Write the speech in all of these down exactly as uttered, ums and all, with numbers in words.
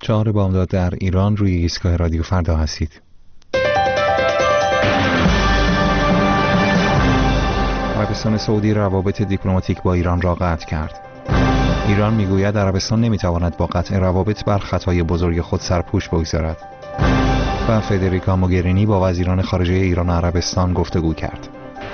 چهار بامداد در ایران روی ایستگاه رادیو فردا هستید. عربستان سعودی روابط دیپلماتیک با ایران را قطع کرد. ایران میگوید عربستان نمیتواند با قطع روابط بر خطای بزرگ خود سرپوش بگذارد. و فدریکا موگرینی با وزیران خارجه ایران و عربستان گفتگو کرد.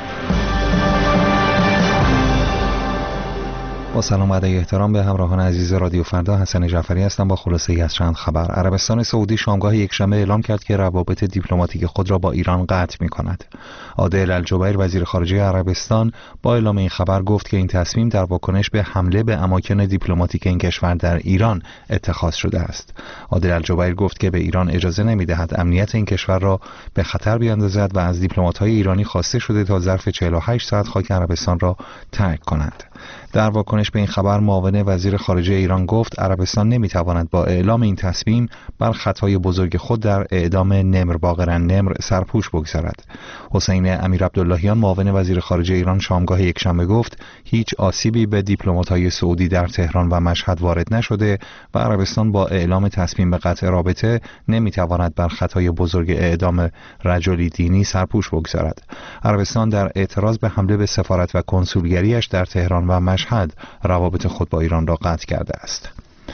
با سلام و ادای احترام به همراهان عزیز رادیو فردا، حسن جعفری هستم با خلاصه‌ای از چند خبر. عربستان سعودی شامگاه یکشنبه اعلام کرد که روابط دیپلماتیک خود را با ایران قطع می‌کند. عادل الجبیر وزیر خارجه عربستان با اعلام این خبر گفت که این تصمیم در واکنش به حمله به اماکن دیپلماتیک این کشور در ایران اتخاذ شده است. عادل الجبیر گفت که به ایران اجازه نمی‌دهد امنیت این کشور را به خطر بیاندازد و از دیپلمات‌های ایرانی خواسته شده تا ظرف چهل و هشت ساعت خاک عربستان را ترک کنند. در واکنش به این خبر معاون وزیر خارجه ایران گفت عربستان نمیتواند با اعلام این تصمیم بر خطای بزرگ خود در اعدام نمر باقر نمر سرپوش بگذارد. حسین امیر عبداللهیان معاون وزیر خارجه ایران شامگاه یکشنبه گفت هیچ آسیبی به دیپلمات‌های سعودی در تهران و مشهد وارد نشده و عربستان با اعلام تصمیم به قطع رابطه نمیتواند بر خطای بزرگ اعدام رجلی دینی سرپوش بگذارد. عربستان در اعتراض به حمله به سفارت و کنسولگریش در تهران و مشهد روابط خود با ایران را قطع کرده است.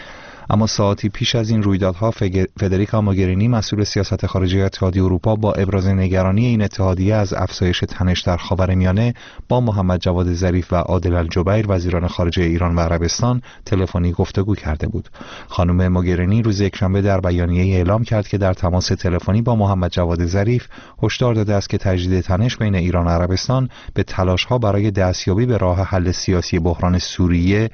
اما ساعتی پیش از این رویدادها فدریکا موگرینی مسئول سیاست خارجی اتحادیه اروپا با ابراز نگرانی این اتحادیه از افزایش تنش در خاورمیانه با محمد جواد ظریف و عادل الجبیر وزیران خارجه ایران و عربستان تلفنی گفتگو کرده بود. خانم موگرینی روز یکشنبه در بیانیه‌ای اعلام کرد که در تماس تلفنی با محمد جواد ظریف هشدار داده است که تجدید تنش بین ایران و عربستان به تلاش‌ها برای دستیابی به راه حل سیاسی بحران سوریه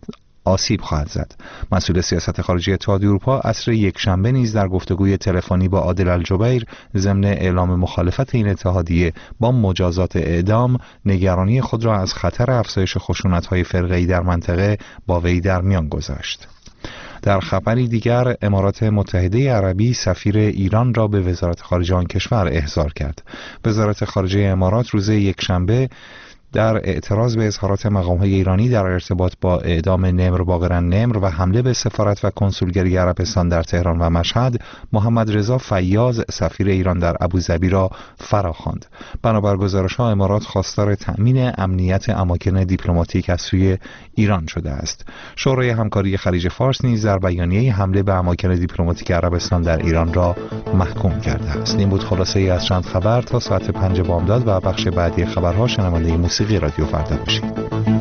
آسیب خواهد زد. مسئول سیاست خارجی اتحادیه اروپا عصر یکشنبه نیز در گفتگوی تلفنی با عادل الجبیر ضمن اعلام مخالفت این اتحادیه با مجازات اعدام نگرانی خود را از خطر افزایش خشونت‌های فرقه‌ای در منطقه با وی در میان گذاشت. در خبری دیگر امارات متحده عربی سفیر ایران را به وزارت خارجه آن کشور احضار کرد. وزارت خارجه امارات روز یکشنبه در اعتراض به اظهارات مقام‌های ایرانی در ارتباط با اعدام نمر باقر نمر و حمله به سفارت و کنسولگری عربستان در تهران و مشهد، محمد رضا فیاض سفیر ایران در ابوظبی را فراخواند. بنابر گزارش‌ها امارات خواستار تأمین امنیت اماکن دیپلماتیک از سوی ایران شده است. شورای همکاری خلیج فارس نیز در بیانیه حمله به اماکن دیپلماتیک عربستان در ایران را محکوم کرده است. این بود خلاصه‌ای از چند خبر. تا ساعت پنج بامداد و بخش بعدی خبرها شنونده موسیقی رادیو فردا باشید.